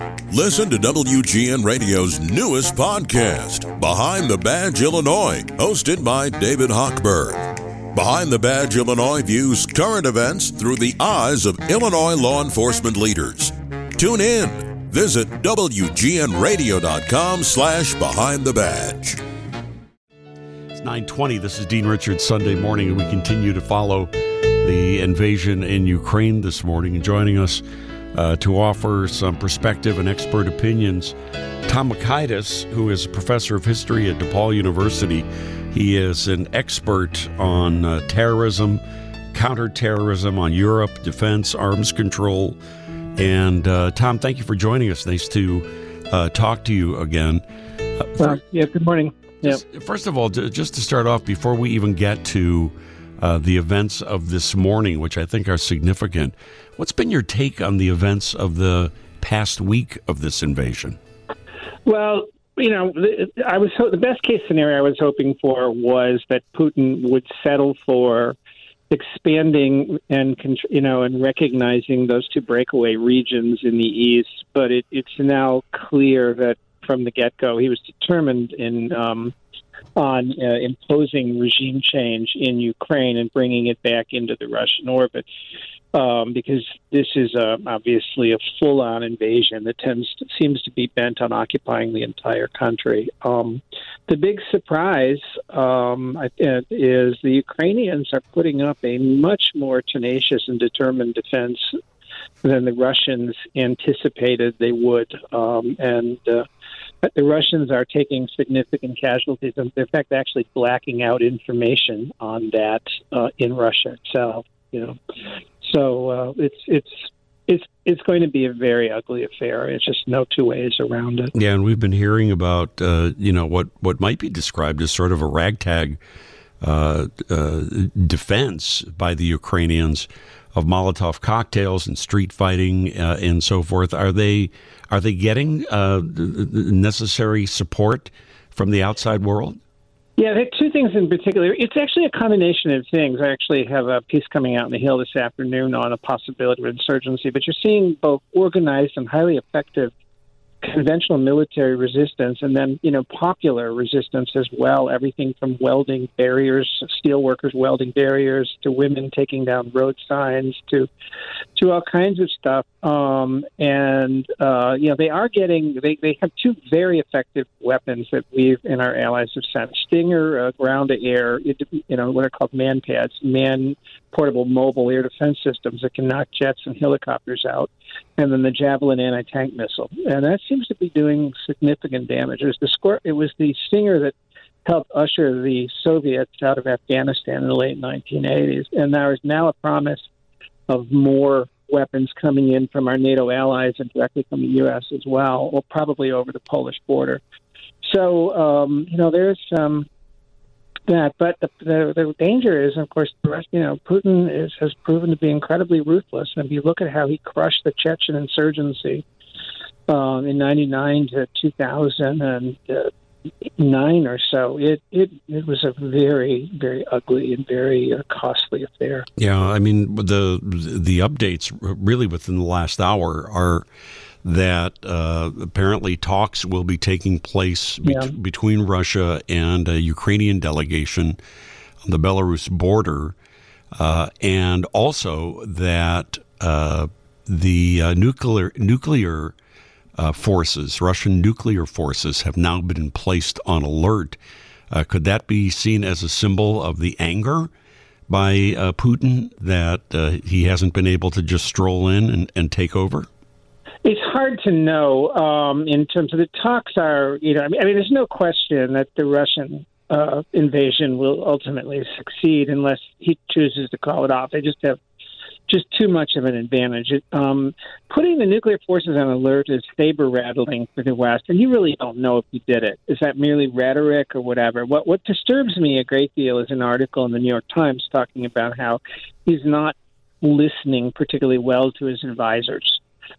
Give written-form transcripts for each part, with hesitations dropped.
Listen to WGN Radio's newest podcast, Behind the Badge Illinois, hosted by David Hochberg. Behind the Badge Illinois views current events through the eyes of Illinois law enforcement leaders. Tune in. Visit WGNRadio.com/Behind the Badge. It's 9:20. This is Dean Richards, Sunday morning, and we continue to follow the invasion in Ukraine this morning. And joining us to offer some perspective and expert opinions, Tom Mockaitis, who is a professor of history at DePaul University. He is an expert on terrorism, counterterrorism, on Europe, defense, arms control. And Tom, thank you for joining us. Nice to talk to you again. Good morning. First of all, just to start off, before we even get to the events of this morning, which I think are significant, what's been your take on the events of the past week of this invasion? Well, the best case scenario I was hoping for was that Putin would settle for expanding and recognizing those two breakaway regions in the east. But it's now clear that from the get-go he was determined on imposing regime change in Ukraine and bringing it back into the Russian orbit, because this is obviously a full-on invasion that seems to be bent on occupying the entire country. The big surprise is the Ukrainians are putting up a much more tenacious and determined defense than the Russians anticipated they would, and the Russians are taking significant casualties, and in fact, actually blacking out information on that in Russia itself. So it's going to be a very ugly affair. It's just no two ways around it. Yeah, and we've been hearing about what might be described as sort of a ragtag defense by the Ukrainians of Molotov cocktails and street fighting and so forth. Are they getting necessary support from the outside world? Yeah, there are two things in particular. It's actually a combination of things. I actually have a piece coming out in the Hill this afternoon on a possibility of insurgency, but you're seeing both organized and highly effective conventional military resistance, and then popular resistance as well. Everything from welding barriers, steel workers welding barriers, to women taking down road signs, to all kinds of stuff. They are getting. They have two very effective weapons that we and our allies have sent: Stinger ground to air, what are called man pads, man portable mobile air defense systems that can knock jets and helicopters out, and then the Javelin anti-tank missile. And that seems to be doing significant damage. It was the Stinger that helped usher the Soviets out of Afghanistan in the late 1980s. And there is now a promise of more weapons coming in from our NATO allies and directly from the U.S. as well, or probably over the Polish border. So, there's that. But the danger is, of course, Putin has proven to be incredibly ruthless. And if you look at how he crushed the Chechen insurgency in 99 to 2009 or so, it was a very, very ugly and very costly affair. Yeah, I mean, the updates really within the last hour are that apparently talks will be taking place between Russia and a Ukrainian delegation on the Belarus border, and also that the nuclear forces, Russian nuclear forces, have now been placed on alert. Could that be seen as a symbol of the anger by Putin that he hasn't been able to just stroll in and take over? It's hard to know in terms of the talks are, there's no question that the Russian invasion will ultimately succeed unless he chooses to call it off. They just have too much of an advantage. Putting the nuclear forces on alert is saber-rattling for the West, and you really don't know if he did it. Is that merely rhetoric or whatever? What disturbs me a great deal is an article in the New York Times talking about how he's not listening particularly well to his advisors.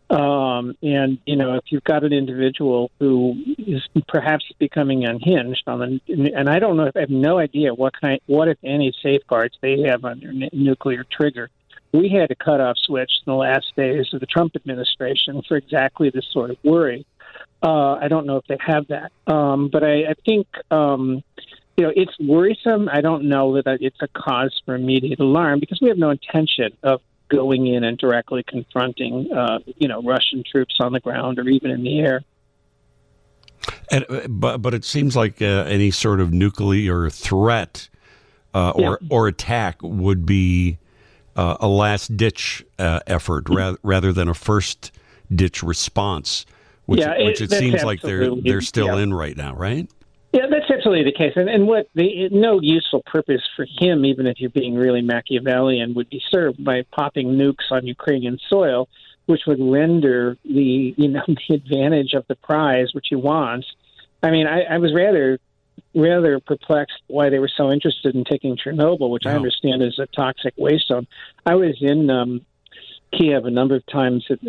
If you've got an individual who is perhaps becoming unhinged and I don't know, I have no idea what if any safeguards they have on their nuclear trigger we had a cutoff switch in the last days of the Trump administration for exactly this sort of worry. I don't know if they have that, but I think it's worrisome. I don't know that it's a cause for immediate alarm because we have no intention of going in and directly confronting, Russian troops on the ground or even in the air. But it seems like any sort of nuclear threat or attack would be a last-ditch effort rather than a first-ditch response, which it seems like they're still in right now, right? Yeah, that's absolutely the case. And what no useful purpose for him, even if you're being really Machiavellian, would be served by popping nukes on Ukrainian soil, which would render the advantage of the prize, which he wants. I mean, I was rather perplexed why they were so interested in taking Chernobyl, which I understand is a toxic waste zone. I was in Kiev a number of times, in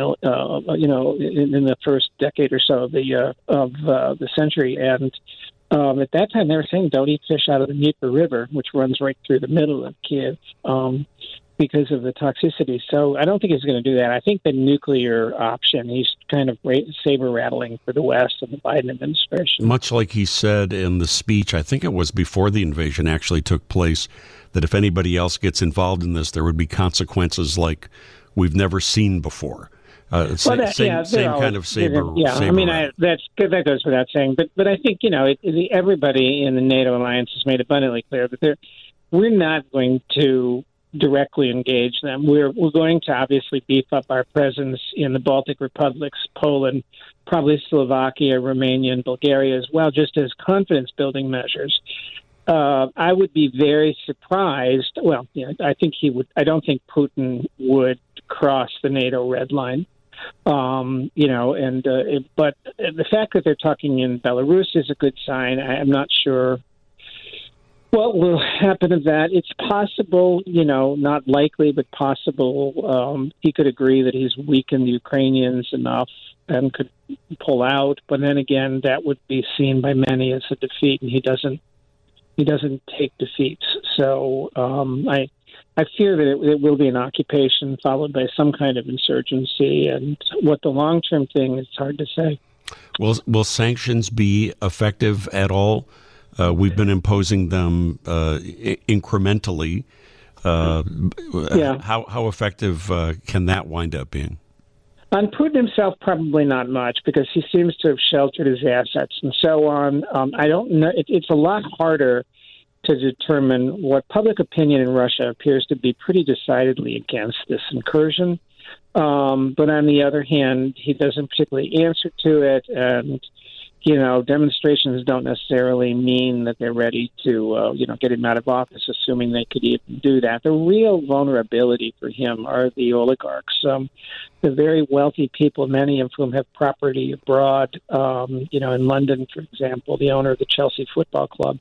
the first decade or so of the century, and at that time they were saying don't eat fish out of the Dnieper River, which runs right through the middle of Kiev, because of the toxicity. So I don't think he's going to do that. I think the nuclear option, he's kind of saber rattling for the West and the Biden administration. Much like he said in the speech, I think it was before the invasion actually took place, that if anybody else gets involved in this, there would be consequences like we've never seen before. Same kind of saber. Yeah, I mean, that goes without saying. But I think everybody in the NATO alliance has made abundantly clear that we're not going to directly engage them. We're going to obviously beef up our presence in the Baltic republics, Poland, probably Slovakia, Romania, and Bulgaria as well, just as confidence-building measures. I would be very surprised. Well, I think he would. I don't think Putin would cross the NATO red line. But the fact that they're talking in Belarus is a good sign. I'm not sure what will happen to that. It's possible, not likely, but possible. He could agree that he's weakened the Ukrainians enough and could pull out. But then again, that would be seen by many as a defeat, and he doesn't take defeats. So I fear that it will be an occupation followed by some kind of insurgency. And what the long-term thing is hard to say. Will sanctions be effective at all? We've been imposing them incrementally. How effective can that wind up being? On Putin himself, probably not much, because he seems to have sheltered his assets and so on. I don't know. It's a lot harder to determine what public opinion in Russia appears to be pretty decidedly against this incursion. But on the other hand, he doesn't particularly answer to it, and demonstrations don't necessarily mean that they're ready to, get him out of office, assuming they could even do that. The real vulnerability for him are the oligarchs, the very wealthy people, many of whom have property abroad, in London, for example, the owner of the Chelsea Football Club.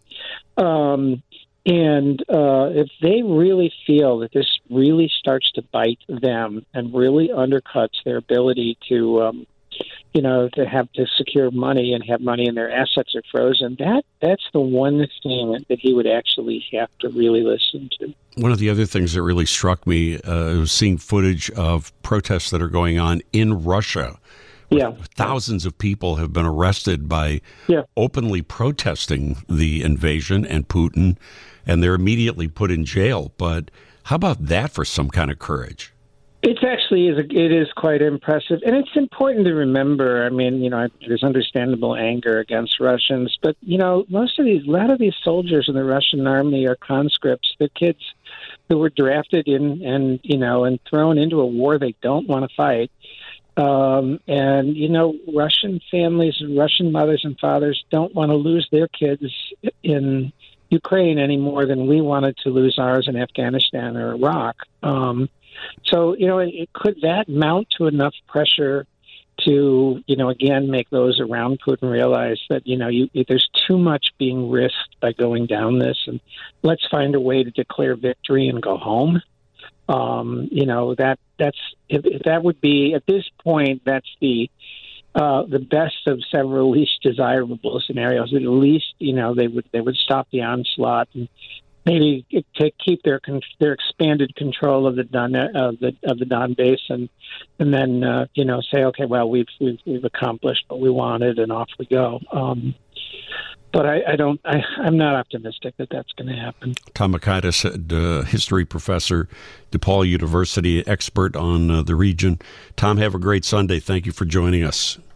If they really feel that this really starts to bite them and really undercuts their ability to secure money and have money and their assets are frozen, that's the one thing that he would actually have to really listen to. One of the other things that really struck me was seeing footage of protests that are going on in Russia. Yeah. Thousands of people have been arrested by openly protesting the invasion and Putin, and they're immediately put in jail. But how about that for some kind of courage? It is quite impressive, and it's important to remember. I mean, there's understandable anger against Russians, but a lot of these soldiers in the Russian army are conscripts. They're kids who were drafted in and thrown into a war they don't want to fight. Russian families and Russian mothers and fathers don't want to lose their kids in Ukraine any more than we wanted to lose ours in Afghanistan or Iraq. Could that mount to enough pressure to, again, make those around Putin realize that, there's too much being risked by going down this, and let's find a way to declare victory and go home. That would be, at this point, that's the best of several least desirable scenarios. At least, they would stop the onslaught and maybe to keep their expanded control of the Don Basin, and then say, okay, well, we've accomplished what we wanted, and off we go. But I'm not optimistic that that's going to happen. Tom Mockaitis, history professor, DePaul University, expert on the region. Tom, have a great Sunday. Thank you for joining us.